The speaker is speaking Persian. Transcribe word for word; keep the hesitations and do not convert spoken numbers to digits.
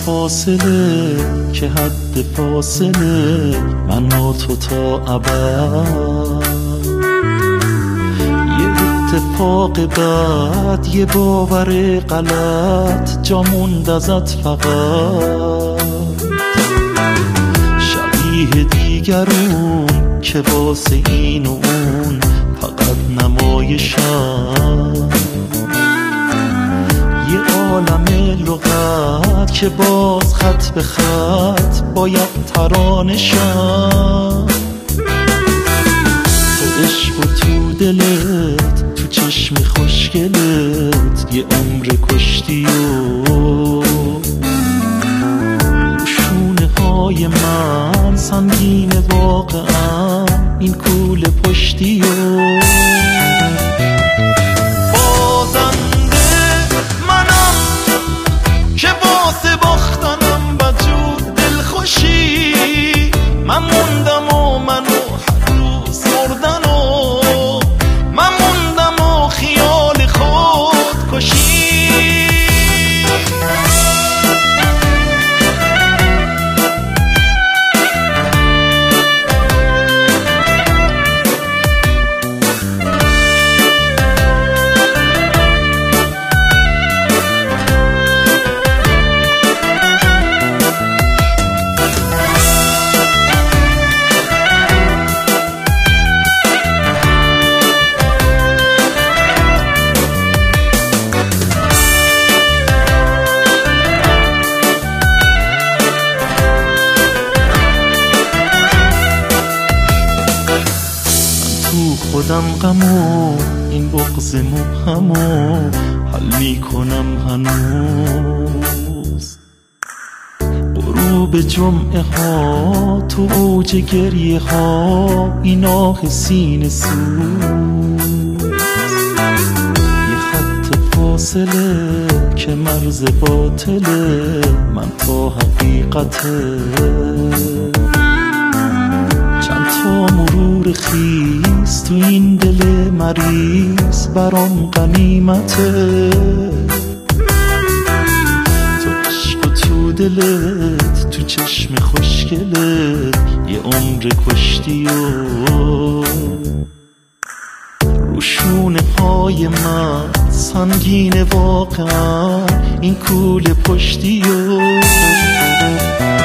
فاصله که حد فاصله من و تو تا ابد. یه اتفاق بد، یه باور غلط جا موند ازت فقط. شبیه دیگرون که واسه این و اون فقط نمایشن. یه عالم لغت که باز خط به خط باید ترانشن. تو عشق و تو دلت، تو چشم خوشگلت یه عمر کشتی و شونه های من سنگین واقعا این کوله پشتی و من موندم و منو هنوز مردن و من موندم و خیال خود کشی. خودم غمو این بغض مبهمو حل میکنم هنوز. غروب جمعه ها تو اوج گریه ها این آه سینه سوز. یه خط فاصله که مرز باطله من تا حقیقته. چند تا مرور خیز تو این دل مریض برام غنیمته. تو عشق و تو دلت، تو چشم خوشگلت یه عمر کشتی و روشونه های من سنگین واقعا این کوله پشتی و